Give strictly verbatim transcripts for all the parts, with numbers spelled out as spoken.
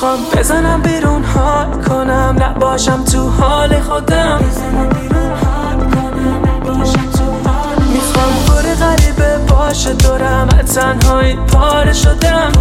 میخوام بزنم بیرون حال کنم، نباشم تو حال خودم. میخوام بره غریبه باشه دورم، از تنهایی پاره شدم.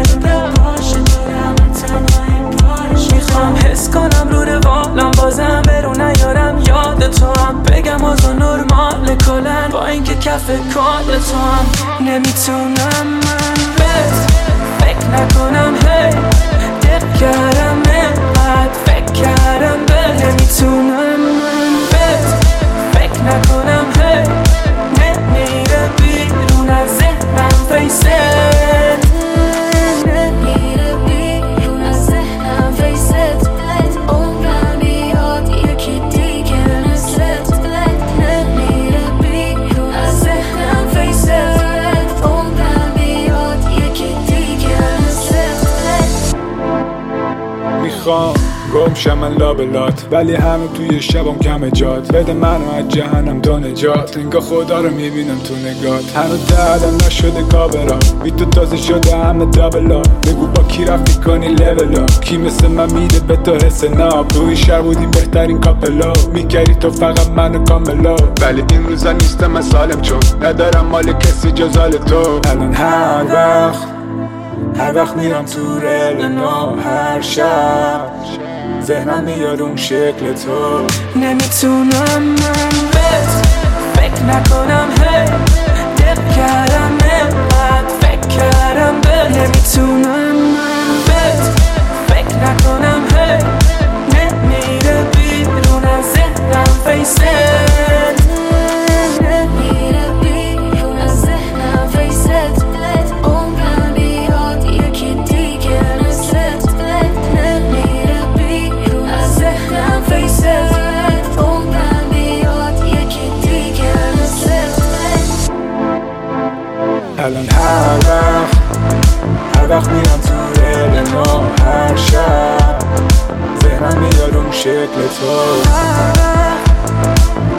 میخوام حس کنم رو روالم، بازم برو نیارم یاد تو هم، بگم آزا نرمال کلن با اینکه کف کال تو هم. نمیتونم من بهت فکر نکنم، هی دق کردم اینقدر فکر کردم به. نمیتونم من بهت فکر نکنم، هی نمیره بیرون از ذهنم فیست. میخوام گم شم من لابلات، ولی همه توی شبم کم جات. بده منو از جهنم تا نجات، انگار خدا رو میبینم تو نگات. هنو دردم نشده کابرا، بی تو تازه شده همه دابلا. بگو با کی رفتی کنی لولا، کی مثل من میده به تو حس ناب. توی شهر بودیم بهترین کاپلا، میکردی تو فقط منو کاملا. ولی این روزا نیستم من سالم، چون ندارم مال کسی جزال تو. الان هر وقت هر وقت میرم تو رل نو، هر شب ذهنم میاد اون شکل تو. نمیتونم من بهت فکر نکنم، هی دق کردم اینقدر فکر کردم به. نمیتونم من بهت فکر نکنم، هی نمیره بیرون از ذهنم فیست. الان هر وقت هر وقت میرم تو رل نو، هر شب ذهنم میاد اون شکل تو.